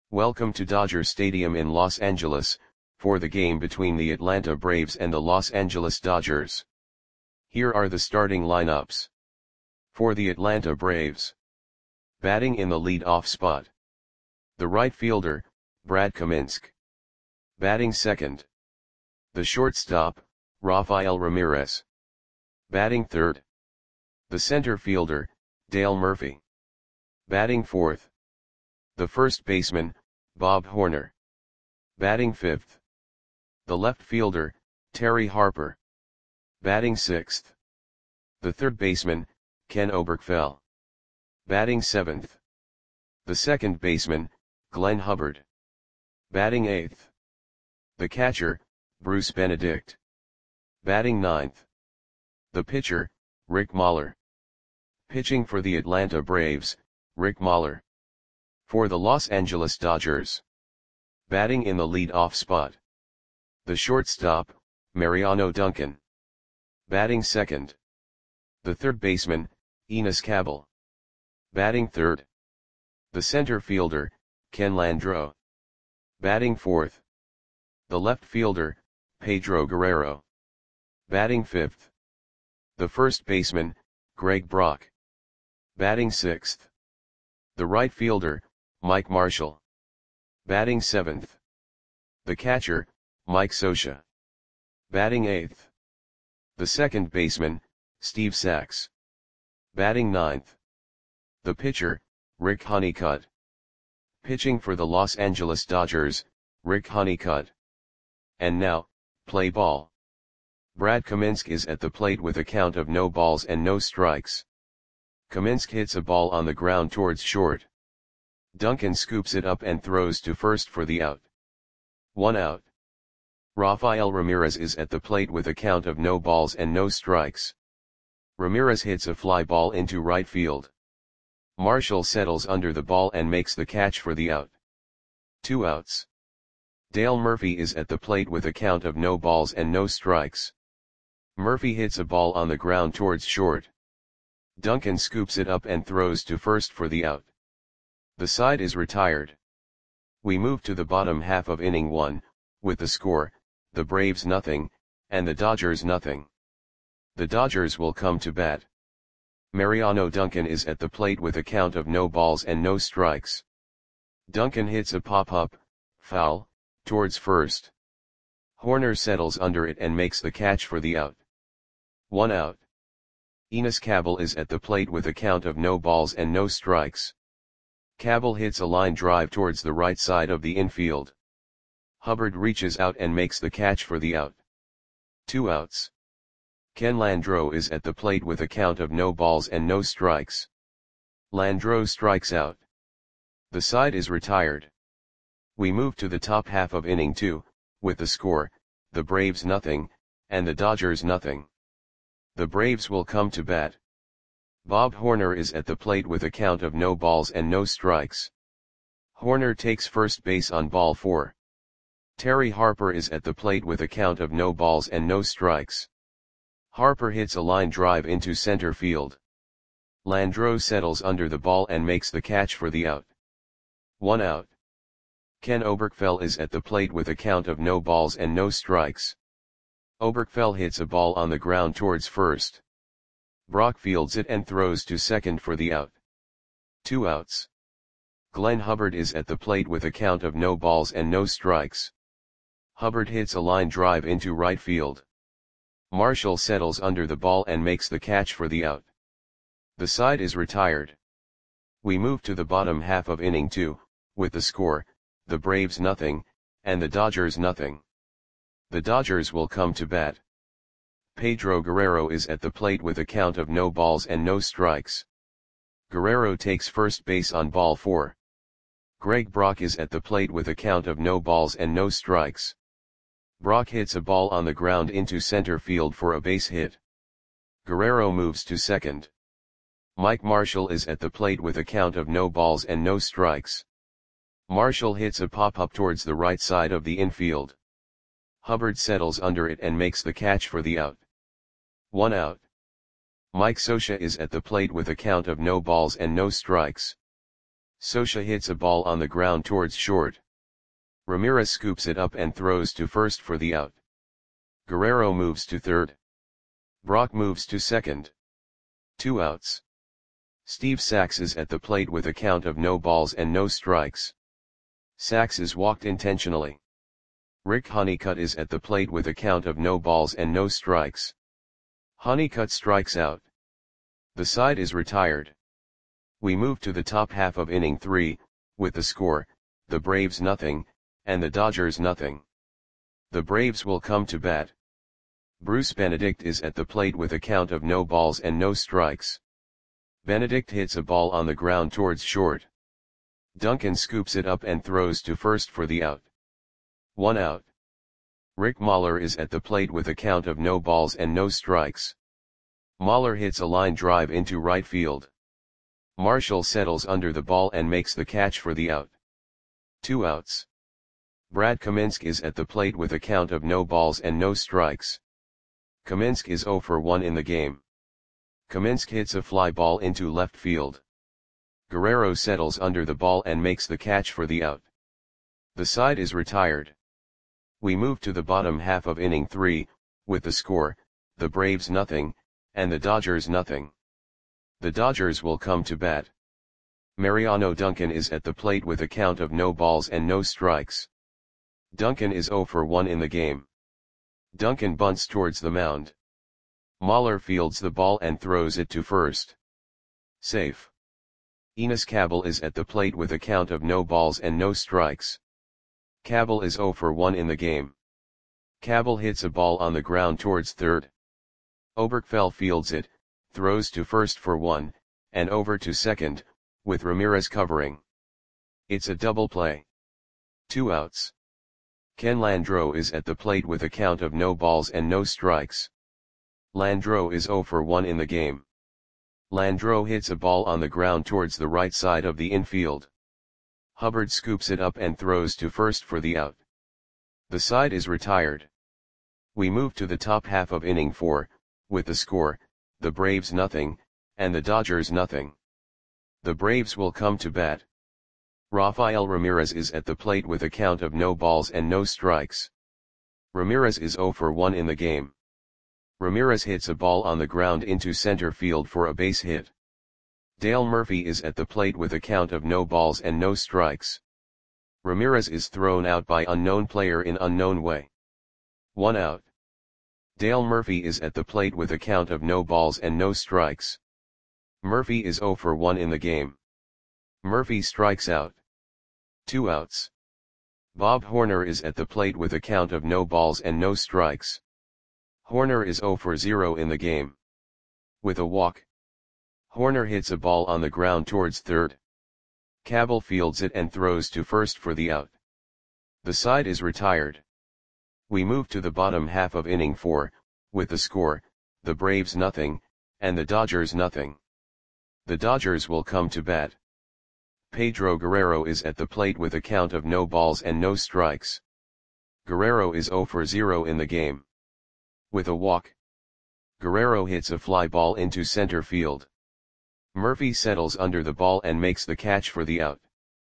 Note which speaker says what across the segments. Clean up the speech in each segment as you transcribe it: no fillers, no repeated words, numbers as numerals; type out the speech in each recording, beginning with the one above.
Speaker 1: Welcome to Dodger Stadium in Los Angeles, for the game between the Atlanta Braves and the Los Angeles Dodgers. Here are the starting lineups. For the Atlanta Braves. Batting in the lead-off spot. The right fielder, Brad Kaminsky. Batting second. The shortstop, Rafael Ramirez. Batting third. The center fielder, Dale Murphy. Batting fourth. The first baseman, Bob Horner. Batting fifth. The left fielder, Terry Harper. Batting sixth. The third baseman, Ken Oberkfell. Batting seventh. The second baseman, Glenn Hubbard. Batting eighth. The catcher, Bruce Benedict. Batting ninth. The pitcher, Rick Mahler. Pitching for the Atlanta Braves, Rick Mahler. For the Los Angeles Dodgers. Batting in the lead-off spot. The shortstop, Mariano Duncan. Batting second. The third baseman, Enos Cabell. Batting third. The center fielder, Ken Landreaux. Batting fourth. The left fielder, Pedro Guerrero. Batting fifth. The first baseman, Greg Brock. Batting sixth. The right fielder, Mike Marshall. Batting seventh. The catcher, Mike Scioscia. Batting eighth. The second baseman, Steve Sax. Batting ninth. The pitcher, Rick Honeycutt. Pitching for the Los Angeles Dodgers, Rick Honeycutt. And now, play ball. Brad Kaminsky is at the plate with a count of no balls and no strikes. Kaminsky hits a ball on the ground towards short. Duncan scoops it up and throws to first for the out. 1 out. Rafael Ramirez is at the plate with a count of no balls and no strikes. Ramirez hits a fly ball into right field. Marshall settles under the ball and makes the catch for the out. 2 outs. Dale Murphy is at the plate with a count of no balls and no strikes. Murphy hits a ball on the ground towards short. Duncan scoops it up and throws to first for the out. The side is retired. We move to the bottom half of inning 1, with the score, the Braves nothing, and the Dodgers nothing. The Dodgers will come to bat. Mariano Duncan is at the plate with a count of no balls and no strikes. Duncan hits a pop-up, foul, towards first. Horner settles under it and makes the catch for the out. 1 out. Enos Cabell is at the plate with a count of no balls and no strikes. Cabell hits a line drive towards the right side of the infield. Hubbard reaches out and makes the catch for the out. 2 outs. Ken Landreaux is at the plate with a count of no balls and no strikes. Landreaux strikes out. The side is retired. We move to the top half of inning 2, with the score, the Braves nothing, and the Dodgers nothing. The Braves will come to bat. Bob Horner is at the plate with a count of no balls and no strikes. Horner takes first base on ball 4. Terry Harper is at the plate with a count of no balls and no strikes. Harper hits a line drive into center field. Landreaux settles under the ball and makes the catch for the out. 1 out. Ken Oberkfell is at the plate with a count of no balls and no strikes. Oberkfell hits a ball on the ground towards first. Brock fields it and throws to second for the out. 2 outs. Glenn Hubbard is at the plate with a count of no balls and no strikes. Hubbard hits a line drive into right field. Marshall settles under the ball and makes the catch for the out. The side is retired. We move to the bottom half of inning 2, with the score, the Braves nothing, and the Dodgers nothing. The Dodgers will come to bat. Pedro Guerrero is at the plate with a count of no balls and no strikes. Guerrero takes first base on ball 4. Greg Brock is at the plate with a count of no balls and no strikes. Brock hits a ball on the ground into center field for a base hit. Guerrero moves to second. Mike Marshall is at the plate with a count of no balls and no strikes. Marshall hits a pop-up towards the right side of the infield. Hubbard settles under it and makes the catch for the out. 1 out. Mike Scioscia is at the plate with a count of no balls and no strikes. Socha hits a ball on the ground towards short. Ramirez scoops it up and throws to first for the out. Guerrero moves to third. Brock moves to second. 2 outs. Steve Sax is at the plate with a count of no balls and no strikes. Sax is walked intentionally. Rick Honeycutt is at the plate with a count of no balls and no strikes. Honeycutt strikes out. The side is retired. We move to the top half of inning 3, with the score, the Braves nothing, and the Dodgers nothing. The Braves will come to bat. Bruce Benedict is at the plate with a count of no balls and no strikes. Benedict hits a ball on the ground towards short. Duncan scoops it up and throws to first for the out. 1 out. Rick Mahler is at the plate with a count of no balls and no strikes. Mahler hits a line drive into right field. Marshall settles under the ball and makes the catch for the out. 2 outs. Brad Kaminsk is at the plate with a count of no balls and no strikes. Kaminsk is 0 for 1 in the game. Kaminsk hits a fly ball into left field. Guerrero settles under the ball and makes the catch for the out. The side is retired. We move to the bottom half of inning 3, with the score, the Braves nothing, and the Dodgers nothing. The Dodgers will come to bat. Mariano Duncan is at the plate with a count of no balls and no strikes. Duncan is 0 for 1 in the game. Duncan bunts towards the mound. Mahler fields the ball and throws it to first. Safe. Enos Cabell is at the plate with a count of no balls and no strikes. Cabell is 0 for 1 in the game. Cabell hits a ball on the ground towards third. Oberkfell fields it, throws to first for 1, and over to second, with Ramirez covering. It's a double play. 2 outs. Ken Landreau is at the plate with a count of no balls and no strikes. Landreau is 0 for 1 in the game. Landreau hits a ball on the ground towards the right side of the infield. Hubbard scoops it up and throws to first for the out. The side is retired. We move to the top half of inning 4, with the score, the Braves nothing, and the Dodgers nothing. The Braves will come to bat. Rafael Ramirez is at the plate with a count of no balls and no strikes. Ramirez is 0 for 1 in the game. Ramirez hits a ball on the ground into center field for a base hit. Dale Murphy is at the plate with a count of no balls and no strikes. Ramirez is thrown out by unknown player in unknown way. 1 out. Dale Murphy is at the plate with a count of no balls and no strikes. Murphy is 0 for 1 in the game. Murphy strikes out. 2 outs. Bob Horner is at the plate with a count of no balls and no strikes. Horner is 0 for 0 in the game. With a walk. Horner hits a ball on the ground towards third. Cabell fields it and throws to first for the out. The side is retired. We move to the bottom half of inning 4, with the score, the Braves nothing, and the Dodgers nothing. The Dodgers will come to bat. Pedro Guerrero is at the plate with a count of no balls and no strikes. Guerrero is 0 for 0 in the game. With a walk. Guerrero hits a fly ball into center field. Murphy settles under the ball and makes the catch for the out.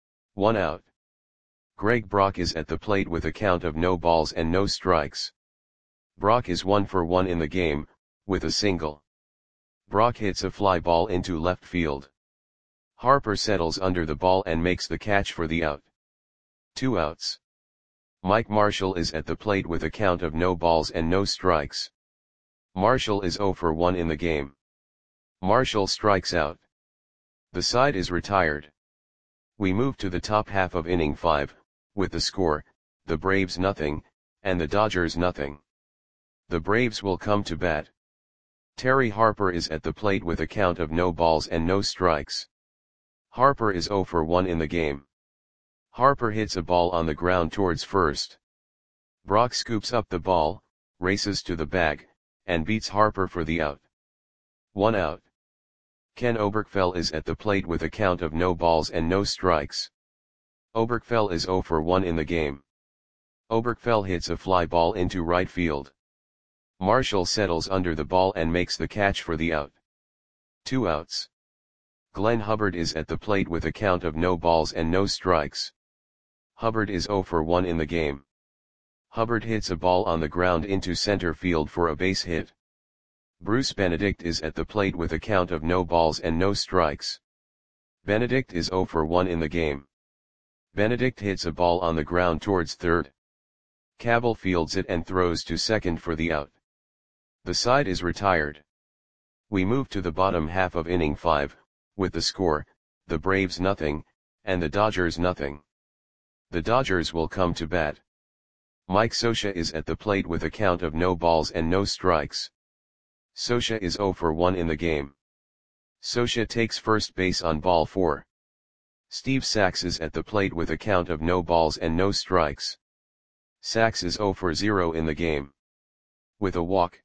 Speaker 1: 1 out. Greg Brock is at the plate with a count of no balls and no strikes. Brock is 1 for 1 in the game, with a single. Brock hits a fly ball into left field. Harper settles under the ball and makes the catch for the out. 2 outs. Mike Marshall is at the plate with a count of no balls and no strikes. Marshall is 0 for 1 in the game. Marshall strikes out. The side is retired. We move to the top half of inning 5, with the score, the Braves nothing, and the Dodgers nothing. The Braves will come to bat. Terry Harper is at the plate with a count of no balls and no strikes. Harper is 0 for 1 in the game. Harper hits a ball on the ground towards first. Brock scoops up the ball, races to the bag, and beats Harper for the out. 1 out. Ken Oberkfell is at the plate with a count of no balls and no strikes. Oberkfell is 0 for 1 in the game. Oberkfell hits a fly ball into right field. Marshall settles under the ball and makes the catch for the out. 2 outs. Glenn Hubbard is at the plate with a count of no balls and no strikes. Hubbard is 0 for 1 in the game. Hubbard hits a ball on the ground into center field for a base hit. Bruce Benedict is at the plate with a count of no balls and no strikes. Benedict is 0 for 1 in the game. Benedict hits a ball on the ground towards third. Cabell fields it and throws to second for the out. The side is retired. We move to the bottom half of inning 5, with the score, the Braves nothing, and the Dodgers nothing. The Dodgers will come to bat. Mike Scioscia is at the plate with a count of no balls and no strikes. Scioscia is 0 for 1 in the game. Scioscia takes first base on ball 4. Steve Sax is at the plate with a count of no balls and no strikes. Sax is 0 for 0 in the game. With a walk.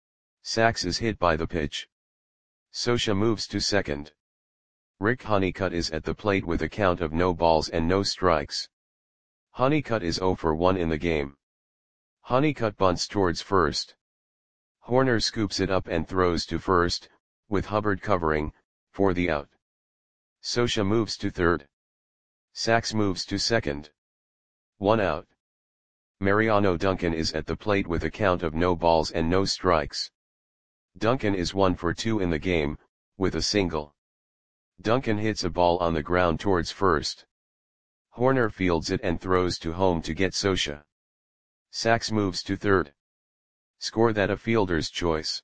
Speaker 1: Sax is hit by the pitch. Scioscia moves to second. Rick Honeycutt is at the plate with a count of no balls and no strikes. Honeycutt is 0 for 1 in the game. Honeycutt bunts towards first. Horner scoops it up and throws to first, with Hubbard covering, for the out. Scioscia moves to third. Sax moves to second. 1 out. Mariano Duncan is at the plate with a count of no balls and no strikes. Duncan is 1 for 2 in the game, with a single. Duncan hits a ball on the ground towards first. Horner fields it and throws to home to get Scioscia. Sax moves to third. Score that a fielder's choice.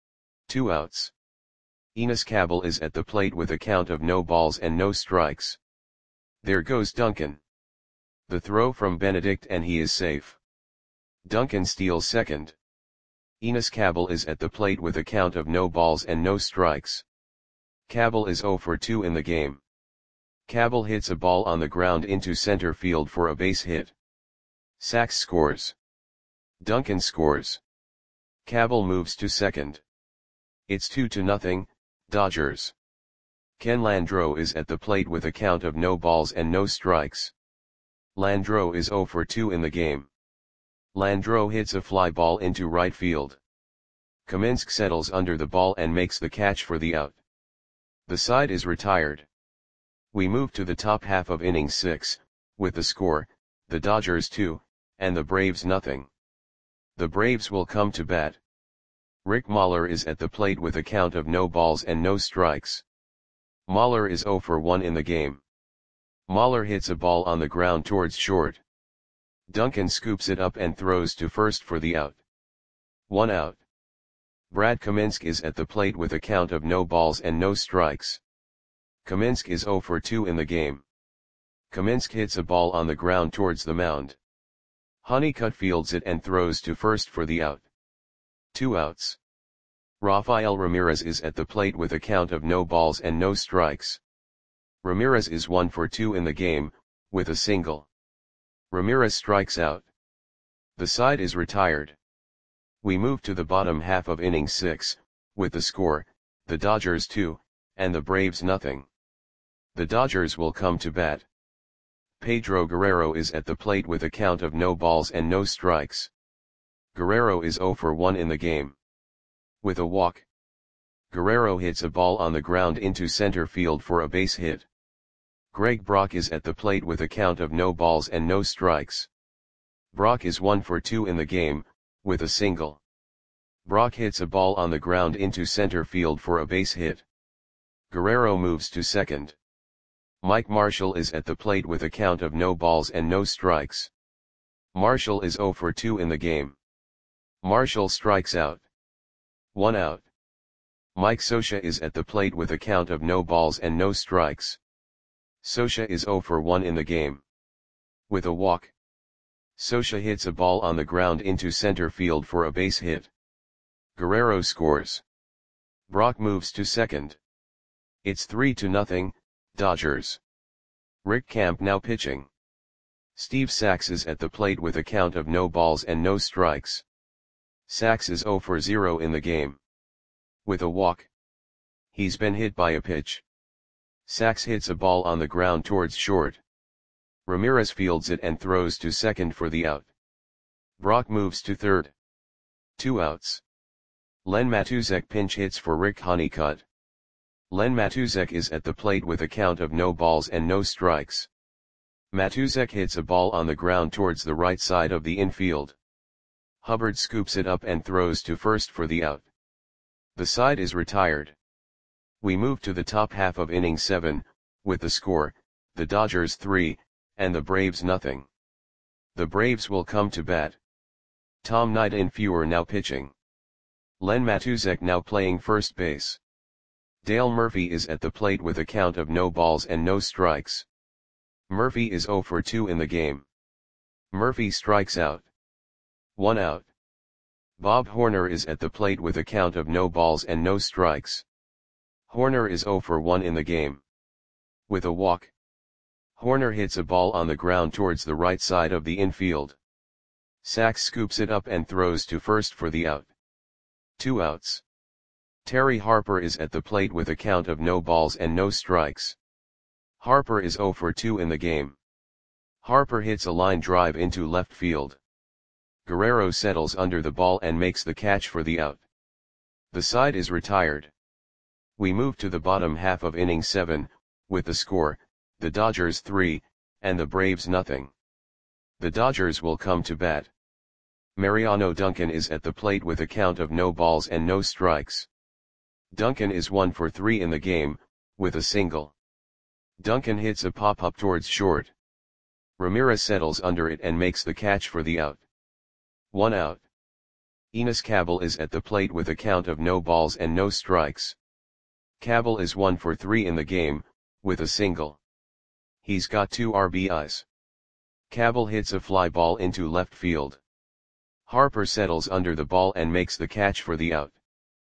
Speaker 1: 2 outs. Enos Cabell is at the plate with a count of no balls and no strikes. There goes Duncan. The throw from Benedict and he is safe. Duncan steals second. Enos Cabell is at the plate with a count of no balls and no strikes. Cabell is 0 for 2 in the game. Cabell hits a ball on the ground into center field for a base hit. Sax scores. Duncan scores. Cabell moves to second. It's 2-0, Dodgers. Ken Landreaux is at the plate with a count of no balls and no strikes. Landreaux is 0 for 2 in the game. Landreaux hits a fly ball into right field. Kaminsky settles under the ball and makes the catch for the out. The side is retired. We move to the top half of inning 6, with the score, the Dodgers 2, and the Braves nothing. The Braves will come to bat. Rick Mahler is at the plate with a count of no balls and no strikes. Mahler is 0 for 1 in the game. Mahler hits a ball on the ground towards short. Duncan scoops it up and throws to first for the out. 1 out. Brad Kaminsky is at the plate with a count of no balls and no strikes. Kaminsky is 0 for 2 in the game. Kaminsky hits a ball on the ground towards the mound. Honeycutt fields it and throws to first for the out. 2 outs. Rafael Ramirez is at the plate with a count of no balls and no strikes. Ramirez is 1 for 2 in the game, with a single. Ramirez strikes out. The side is retired. We move to the bottom half of inning 6, with the score, the Dodgers 2, and the Braves nothing. The Dodgers will come to bat. Pedro Guerrero is at the plate with a count of no balls and no strikes. Guerrero is 0 for 1 in the game. With a walk. Guerrero hits a ball on the ground into center field for a base hit. Greg Brock is at the plate with a count of no balls and no strikes. Brock is 1 for 2 in the game, with a single. Brock hits a ball on the ground into center field for a base hit. Guerrero moves to second. Mike Marshall is at the plate with a count of no balls and no strikes. Marshall is 0 for 2 in the game. Marshall strikes out. 1 out. Mike Scioscia is at the plate with a count of no balls and no strikes. Scioscia is 0 for 1 in the game. With a walk. Scioscia hits a ball on the ground into center field for a base hit. Guerrero scores. Brock moves to second. It's 3-0, Dodgers. Rick Camp now pitching. Steve Sax is at the plate with a count of no balls and no strikes. Sax is 0 for 0 in the game. With a walk. He's been hit by a pitch. Sax hits a ball on the ground towards short. Ramirez fields it and throws to second for the out. Brock moves to third. 2 outs. Len Matusek pinch hits for Rick Honeycutt. Len Matuzek is at the plate with a count of no balls and no strikes. Matuzek hits a ball on the ground towards the right side of the infield. Hubbard scoops it up and throws to first for the out. The side is retired. We move to the top half of inning 7, with the score, the Dodgers 3, and the Braves nothing. The Braves will come to bat. Tom Nidenfuer now pitching. Len Matuzek now playing first base. Dale Murphy is at the plate with a count of no balls and no strikes. Murphy is 0 for 2 in the game. Murphy strikes out. 1 out. Bob Horner is at the plate with a count of no balls and no strikes. Horner is 0 for 1 in the game. With a walk. Horner hits a ball on the ground towards the right side of the infield. Sachs scoops it up and throws to first for the out. 2 outs. Terry Harper is at the plate with a count of no balls and no strikes. Harper is 0 for 2 in the game. Harper hits a line drive into left field. Guerrero settles under the ball and makes the catch for the out. The side is retired. We move to the bottom half of inning 7, with the score, the Dodgers 3, and the Braves nothing. The Dodgers will come to bat. Mariano Duncan is at the plate with a count of no balls and no strikes. Duncan is 1 for 3 in the game, with a single. Duncan hits a pop-up towards short. Ramirez settles under it and makes the catch for the out. 1 out. Enos Cabell is at the plate with a count of no balls and no strikes. Cabell is 1 for 3 in the game, with a single. He's got 2 RBIs. Cabell hits a fly ball into left field. Harper settles under the ball and makes the catch for the out.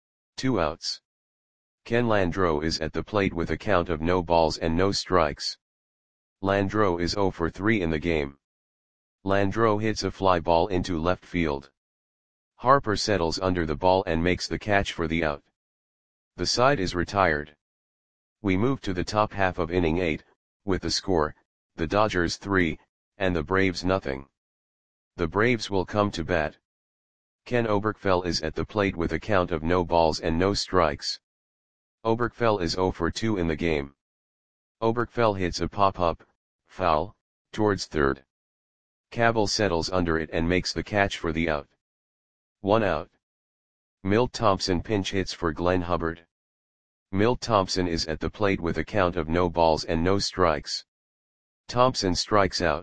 Speaker 1: 2 outs. Ken Landreau is at the plate with a count of no balls and no strikes. Landreau is 0 for 3 in the game. Landreau hits a fly ball into left field. Harper settles under the ball and makes the catch for the out. The side is retired. We move to the top half of inning 8, with the score, the Dodgers 3, and the Braves nothing. The Braves will come to bat. Ken Oberkfell is at the plate with a count of no balls and no strikes. Oberkfell is 0 for 2 in the game. Oberkfell hits a pop-up, foul, towards third. Cabell settles under it and makes the catch for the out. 1 out. Milt Thompson pinch hits for Glenn Hubbard. Milt Thompson is at the plate with a count of no balls and no strikes. Thompson strikes out.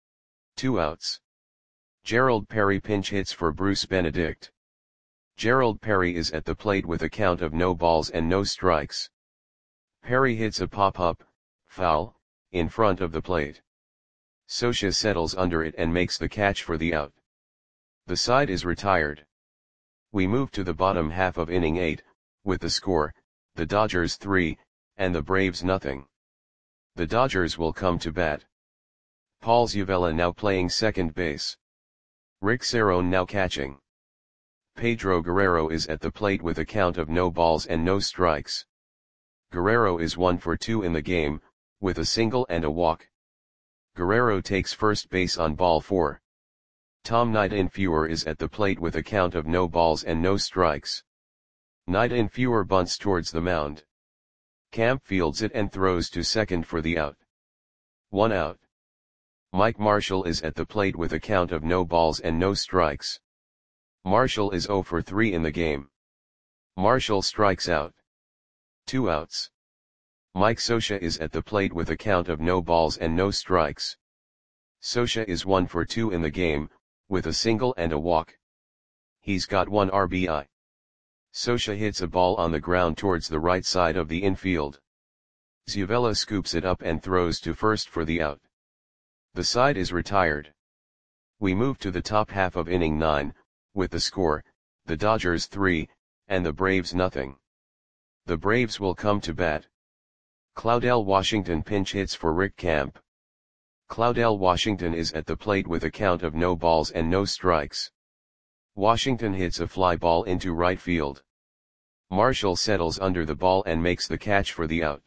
Speaker 1: 2 outs. Gerald Perry pinch hits for Bruce Benedict. Gerald Perry is at the plate with a count of no balls and no strikes. Perry hits a pop-up, foul, in front of the plate. Scioscia settles under it and makes the catch for the out. The side is retired. We move to the bottom half of inning 8, with the score, the Dodgers 3, and the Braves nothing. The Dodgers will come to bat. Paul Zuvella now playing second base. Rick Cerone now catching. Pedro Guerrero is at the plate with a count of no balls and no strikes. Guerrero is 1 for 2 in the game, with a single and a walk. Guerrero takes first base on ball 4. Tom Nidenfuer is at the plate with a count of no balls and no strikes. Nidenfuer bunts towards the mound. Camp fields it and throws to second for the out. 1 out. Mike Marshall is at the plate with a count of no balls and no strikes. Marshall is 0 for 3 in the game. Marshall strikes out. 2 outs. Mike Scioscia is at the plate with a count of no balls and no strikes. Scioscia is 1 for 2 in the game, with a single and a walk. He's got 1 RBI. Scioscia hits a ball on the ground towards the right side of the infield. Zuvella scoops it up and throws to first for the out. The side is retired. We move to the top half of inning 9, with the score, the Dodgers 3, and the Braves nothing. The Braves will come to bat. Claudell Washington pinch hits for Rick Camp. Claudell Washington is at the plate with a count of no balls and no strikes. Washington hits a fly ball into right field. Marshall settles under the ball and makes the catch for the out.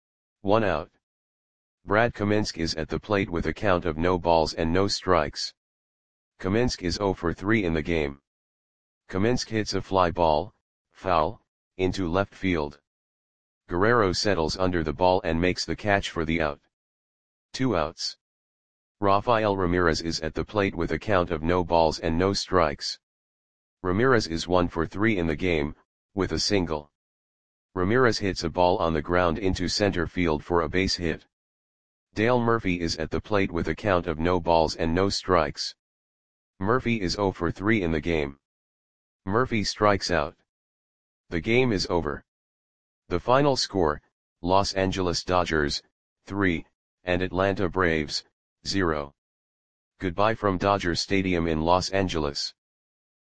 Speaker 1: 1 out. Brad Kaminsky is at the plate with a count of no balls and no strikes. Kaminsky is 0 for 3 in the game. Kaminsky hits a fly ball, foul, into left field. Guerrero settles under the ball and makes the catch for the out. 2 outs. Rafael Ramirez is at the plate with a count of no balls and no strikes. Ramirez is 1 for 3 in the game, with a single. Ramirez hits a ball on the ground into center field for a base hit. Dale Murphy is at the plate with a count of no balls and no strikes. Murphy is 0 for 3 in the game. Murphy strikes out. The game is over. The final score, Los Angeles Dodgers, 3, and Atlanta Braves, 0. Goodbye from Dodger Stadium in Los Angeles.